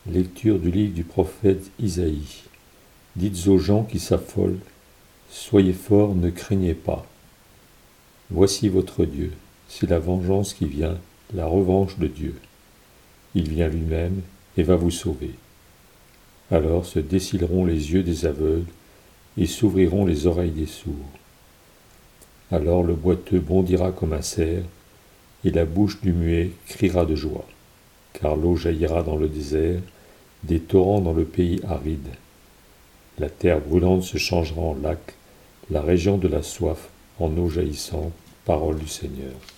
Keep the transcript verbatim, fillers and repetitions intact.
Lecture du livre du prophète Isaïe. Dites aux gens qui s'affolent, soyez forts, ne craignez pas. Voici votre Dieu, c'est la vengeance qui vient, la revanche de Dieu. Il vient lui-même et va vous sauver. Alors se dessilleront les yeux des aveugles et s'ouvriront les oreilles des sourds. Alors le boiteux bondira comme un cerf et la bouche du muet criera de joie, car l'eau jaillira dans le désert, des torrents dans le pays aride. La terre brûlante se changera en lac, la région de la soif en eau jaillissante, parole du Seigneur.